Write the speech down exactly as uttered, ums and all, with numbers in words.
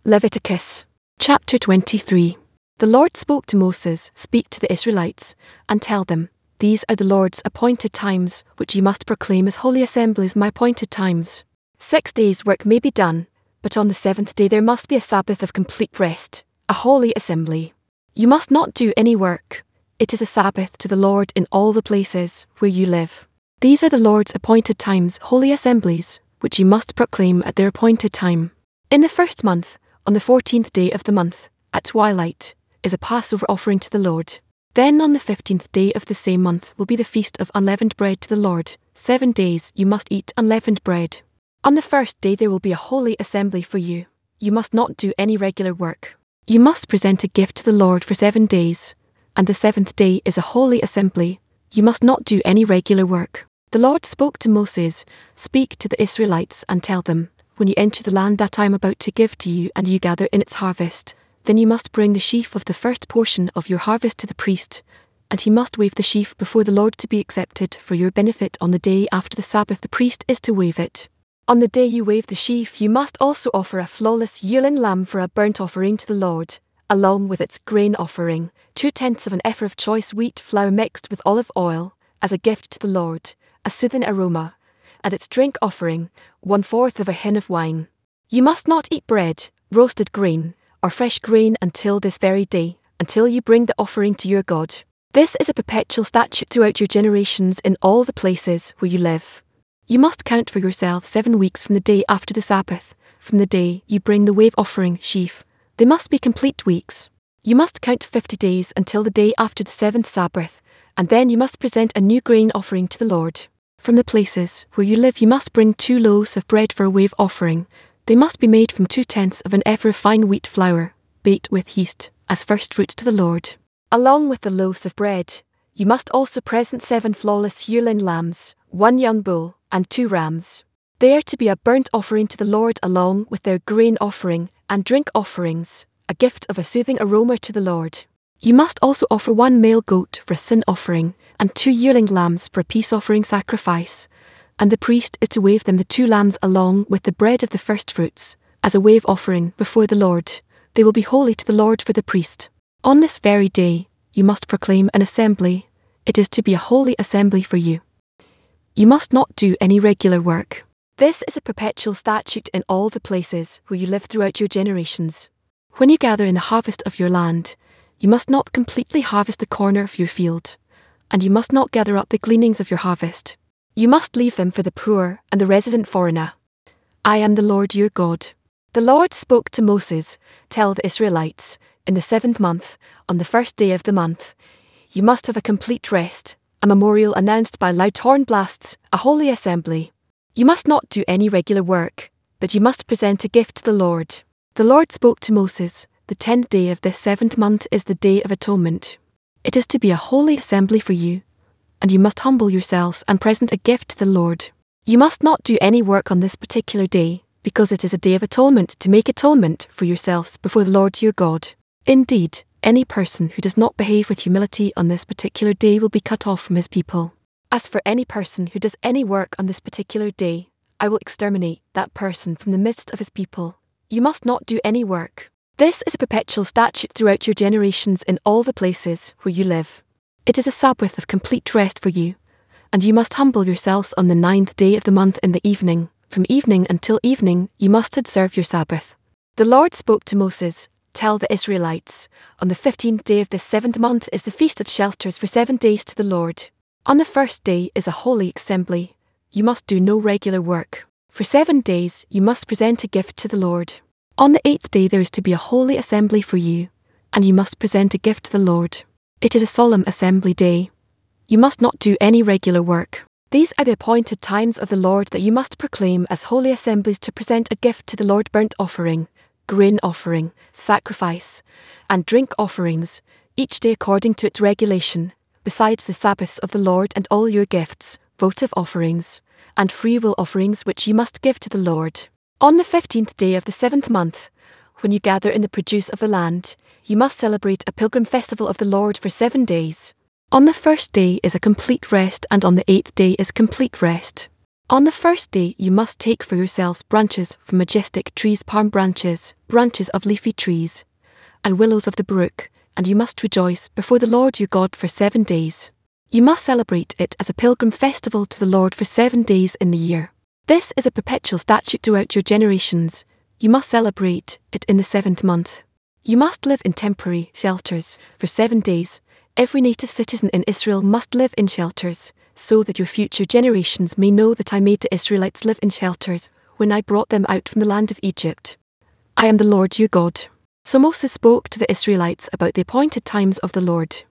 Leviticus chapter twenty-three. The Lord spoke to Moses, Speak to the Israelites, and tell them, These are the Lord's appointed times, which ye must proclaim as holy assemblies, my appointed times. Six days' work may be done, but on the seventh day there must be a Sabbath of complete rest, a holy assembly. You must not do any work. It is a Sabbath to the Lord in all the places where you live. These are the Lord's appointed times, holy assemblies, which you must proclaim at their appointed time. In the first month, on the fourteenth day of the month, at twilight, is a Passover offering to the Lord. Then on the fifteenth day of the same month will be the feast of unleavened bread to the Lord. Seven days you must eat unleavened bread. On the first day there will be a holy assembly for you. You must not do any regular work. You must present a gift to the Lord for seven days, and the seventh day is a holy assembly. You must not do any regular work. The Lord spoke to Moses, Speak to the Israelites and tell them, When you enter the land that I am about to give to you and you gather in its harvest, then you must bring the sheaf of the first portion of your harvest to the priest, and he must wave the sheaf before the Lord to be accepted for your benefit on the day after the Sabbath. The priest is to wave it. On the day you wave the sheaf you must also offer a flawless yearling lamb for a burnt offering to the Lord, along with its grain offering, two-tenths of an ephah of choice wheat flour mixed with olive oil, as a gift to the Lord, a soothing aroma, and its drink offering, one-fourth of a hin of wine. You must not eat bread, roasted grain, or fresh grain until this very day, until you bring the offering to your God. This is a perpetual statute throughout your generations in all the places where you live. You must count for yourself seven weeks from the day after the Sabbath, from the day you bring the wave offering sheaf. They must be complete weeks. You must count fifty days until the day after the seventh Sabbath, and then you must present a new grain offering to the Lord. From the places where you live you must bring two loaves of bread for a wave offering. They must be made from two-tenths of an ephah of fine wheat flour, baked with yeast, as first fruits to the Lord. Along with the loaves of bread, you must also present seven flawless yearling lambs, one young bull, and two rams. They are to be a burnt offering to the Lord along with their grain offering and drink offerings, a gift of a soothing aroma to the Lord. You must also offer one male goat for a sin offering, and two yearling lambs for a peace offering sacrifice, and the priest is to wave them the two lambs along with the bread of the firstfruits, as a wave offering before the Lord. They will be holy to the Lord for the priest. On this very day, you must proclaim an assembly. It is to be a holy assembly for you. You must not do any regular work. This is a perpetual statute in all the places where you live throughout your generations. When you gather in the harvest of your land, you must not completely harvest the corner of your field, and you must not gather up the gleanings of your harvest. You must leave them for the poor and the resident foreigner. I am the Lord your God. The Lord spoke to Moses, Tell the Israelites, in the seventh month, on the first day of the month, you must have a complete rest, a memorial announced by loud horn blasts, a holy assembly. You must not do any regular work, but you must present a gift to the Lord. The Lord spoke to Moses, The tenth day of this seventh month is the Day of Atonement. It is to be a holy assembly for you, and you must humble yourselves and present a gift to the Lord. You must not do any work on this particular day, because it is a day of atonement to make atonement for yourselves before the Lord your God. Indeed, any person who does not behave with humility on this particular day will be cut off from his people. As for any person who does any work on this particular day, I will exterminate that person from the midst of his people. You must not do any work. This is a perpetual statute throughout your generations in all the places where you live. It is a Sabbath of complete rest for you, and you must humble yourselves on the ninth day of the month in the evening. From evening until evening you must observe your Sabbath. The Lord spoke to Moses, Tell the Israelites, On the fifteenth day of this seventh month is the Feast of Shelters for seven days to the Lord. On the first day is a holy assembly. You must do no regular work. For seven days you must present a gift to the Lord. On the eighth day there is to be a holy assembly for you, and you must present a gift to the Lord. It is a solemn assembly day. You must not do any regular work. These are the appointed times of the Lord that you must proclaim as holy assemblies to present a gift to the Lord, burnt offering, grain offering, sacrifice, and drink offerings, each day according to its regulation, besides the Sabbaths of the Lord and all your gifts, votive offerings, and freewill offerings which you must give to the Lord. On the fifteenth day of the seventh month, when you gather in the produce of the land, you must celebrate a pilgrim festival of the Lord for seven days. On the first day is a complete rest, and on the eighth day is complete rest. On the first day you must take for yourselves branches from majestic trees, palm branches, branches of leafy trees, and willows of the brook, and you must rejoice before the Lord your God for seven days. You must celebrate it as a pilgrim festival to the Lord for seven days in the year. This is a perpetual statute throughout your generations. You must celebrate it in the seventh month. You must live in temporary shelters for seven days. Every native citizen in Israel must live in shelters, so that your future generations may know that I made the Israelites live in shelters when I brought them out from the land of Egypt. I am the Lord your God. So Moses spoke to the Israelites about the appointed times of the Lord.